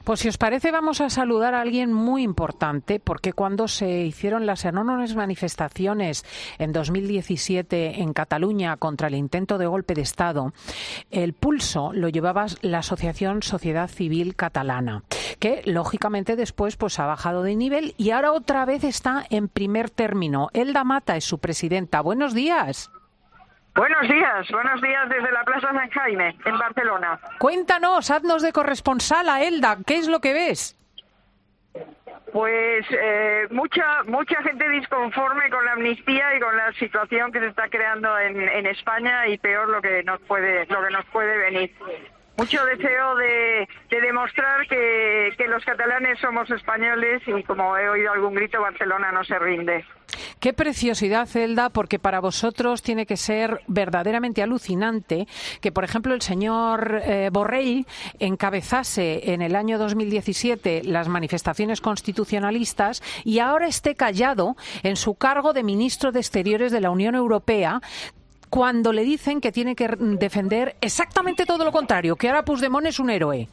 Pues si os parece vamos a saludar a alguien muy importante, porque cuando se hicieron las enormes manifestaciones en 2017 en Cataluña contra el intento de golpe de Estado, el pulso lo llevaba la asociación Sociedad Civil Catalana, que lógicamente después pues ha bajado de nivel y ahora otra vez está en primer término. Elda Mata es su presidenta. Buenos días. Buenos días desde la Plaza San Jaime, en Barcelona. Cuéntanos, haznos de corresponsala, Elda, ¿qué es lo que ves? Pues mucha gente disconforme con la amnistía y con la situación que se está creando en España y peor lo que nos puede venir. Mucho deseo de demostrar que los catalanes somos españoles y, como he oído algún grito, Barcelona no se rinde. Qué preciosidad, Elda, porque para vosotros tiene que ser verdaderamente alucinante que, por ejemplo, el señor Borrell encabezase en el año 2017 las manifestaciones constitucionalistas y ahora esté callado en su cargo de ministro de Exteriores de la Unión Europea, cuando le dicen que tiene que defender exactamente todo lo contrario, que ahora Puigdemont es un héroe.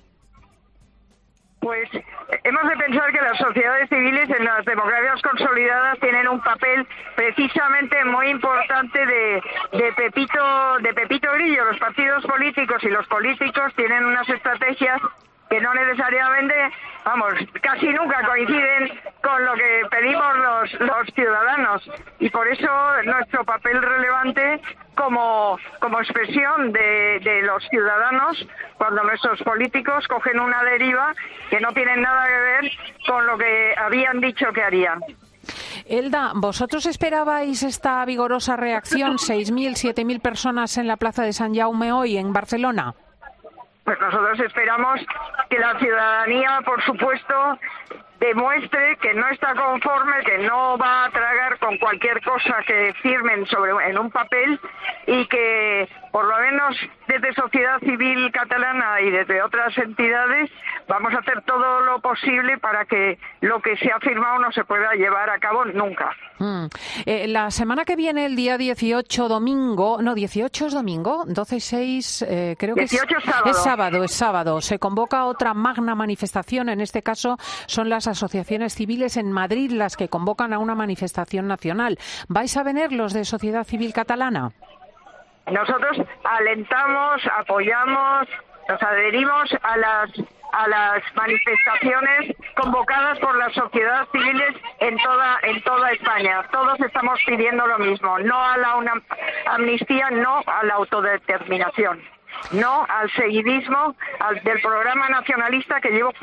Pues hemos de pensar que las sociedades civiles en las democracias consolidadas tienen un papel precisamente muy importante de Pepito Grillo. Los partidos políticos y los políticos tienen unas estrategias que no necesariamente, casi nunca coinciden con lo que pedimos los ciudadanos. Y por eso nuestro papel relevante como expresión de los ciudadanos, cuando nuestros políticos cogen una deriva que no tienen nada que ver con lo que habían dicho que harían. Elda, ¿vosotros esperabais esta vigorosa reacción? 6.000, 7.000 personas en la Plaza de Sant Jaume hoy en Barcelona. Pues nosotros esperamos que la ciudadanía, por supuesto, demuestre que no está conforme, que no va a tragar con cualquier cosa que firmen en un papel y que, por lo menos desde Sociedad Civil Catalana y desde otras entidades, vamos a hacer todo lo posible para que lo que se ha firmado no se pueda llevar a cabo nunca. La semana que viene, el día 18, domingo, no, 18 es domingo, 12 y 6, creo que 18 es sábado. Es sábado. Se convoca otra magna manifestación, en este caso son las asociaciones civiles en Madrid las que convocan a una manifestación nacional. ¿Vais a venir los de Sociedad Civil Catalana? Nosotros alentamos, apoyamos, nos adherimos a las manifestaciones convocadas por las sociedades civiles en toda España. Todos estamos pidiendo lo mismo, no a una amnistía, no a la autodeterminación, no al seguidismo del programa nacionalista que lleva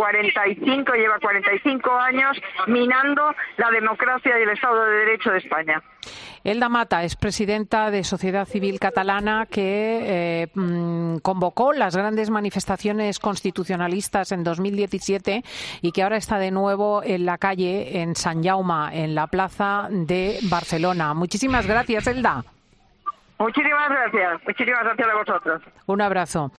45 años minando la democracia y el Estado de Derecho de España. Elda Mata es presidenta de Sociedad Civil Catalana que convocó las grandes manifestaciones constitucionalistas en 2017 y que ahora está de nuevo en la calle en Sant Jaume, en la plaza de Barcelona. Muchísimas gracias, Elda. Muchísimas gracias a vosotros. Un abrazo.